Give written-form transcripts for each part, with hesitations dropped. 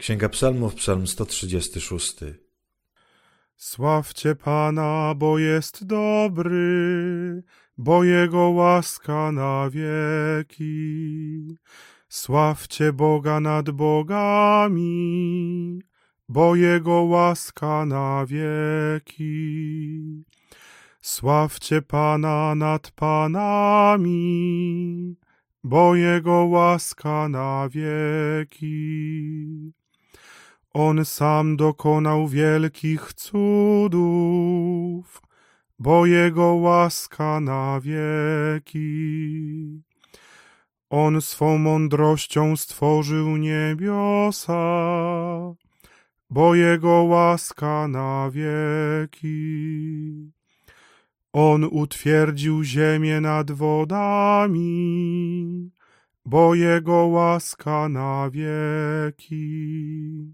Księga Psalmów, Psalm 136. Sławcie Pana, bo jest dobry, bo Jego łaska na wieki. Sławcie Boga nad bogami, bo Jego łaska na wieki. Sławcie Pana nad panami, bo Jego łaska na wieki. On sam dokonał wielkich cudów, bo Jego łaska na wieki. On swą mądrością stworzył niebiosa, bo Jego łaska na wieki. On utwierdził ziemię nad wodami, bo Jego łaska na wieki.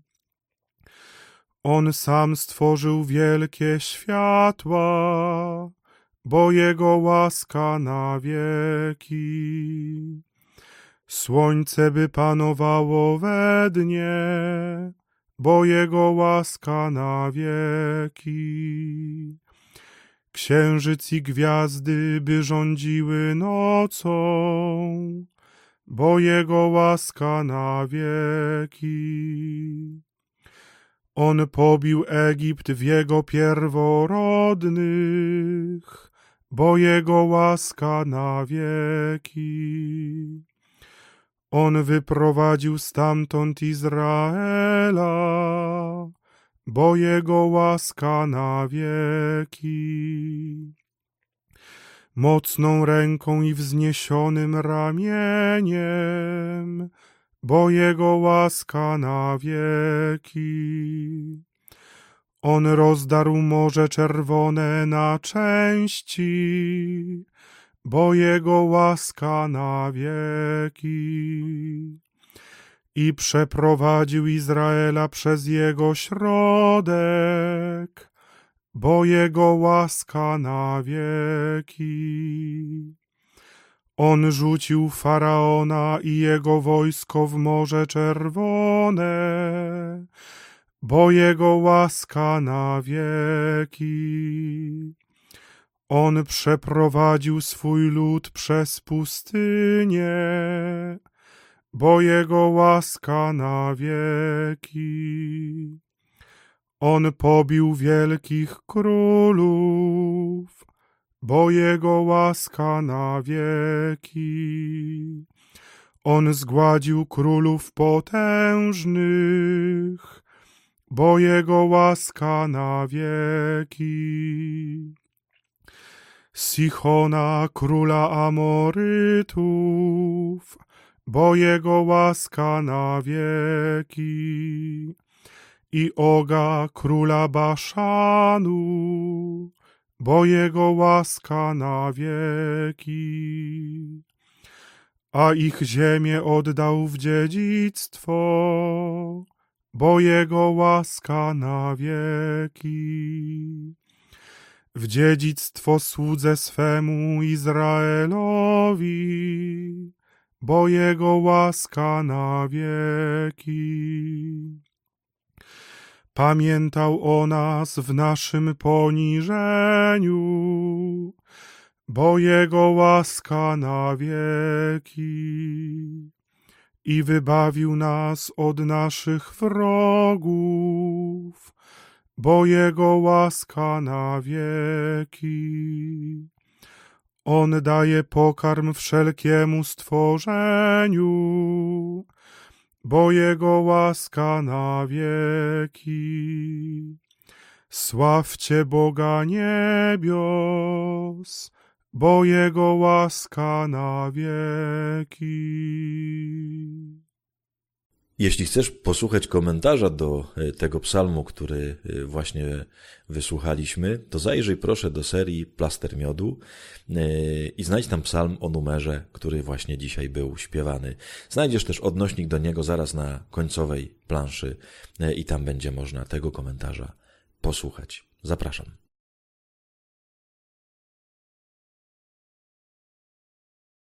On sam stworzył wielkie światła, bo Jego łaska na wieki. Słońce by panowało we dnie, bo Jego łaska na wieki. Księżyc i gwiazdy by rządziły nocą, bo Jego łaska na wieki. On pobił Egipt w jego pierworodnych, bo Jego łaska na wieki. On wyprowadził stamtąd Izraela, bo Jego łaska na wieki. Mocną ręką i wzniesionym ramieniem, bo Jego łaska na wieki. On rozdarł Morze Czerwone na części, bo Jego łaska na wieki. I przeprowadził Izraela przez jego środek, bo Jego łaska na wieki. On rzucił Faraona i jego wojsko w Morze Czerwone, bo Jego łaska na wieki. On przeprowadził swój lud przez pustynię, bo Jego łaska na wieki. On pobił wielkich królów, bo Jego łaska na wieki. On zgładził królów potężnych, bo Jego łaska na wieki. Sichona, króla Amorytów, bo Jego łaska na wieki. I Oga, króla Baszanu, bo Jego łaska na wieki. A ich ziemię oddał w dziedzictwo, bo Jego łaska na wieki. W dziedzictwo słudze swemu Izraelowi, bo Jego łaska na wieki. Pamiętał o nas w naszym poniżeniu, bo Jego łaska na wieki. I wybawił nas od naszych wrogów, bo Jego łaska na wieki. On daje pokarm wszelkiemu stworzeniu, bo Jego łaska na wieki. Sławcie Boga niebios, bo Jego łaska na wieki. Jeśli chcesz posłuchać komentarza do tego psalmu, który właśnie wysłuchaliśmy, to zajrzyj proszę do serii Plaster Miodu i znajdź tam psalm o numerze, który właśnie dzisiaj był śpiewany. Znajdziesz też odnośnik do niego zaraz na końcowej planszy i tam będzie można tego komentarza posłuchać. Zapraszam.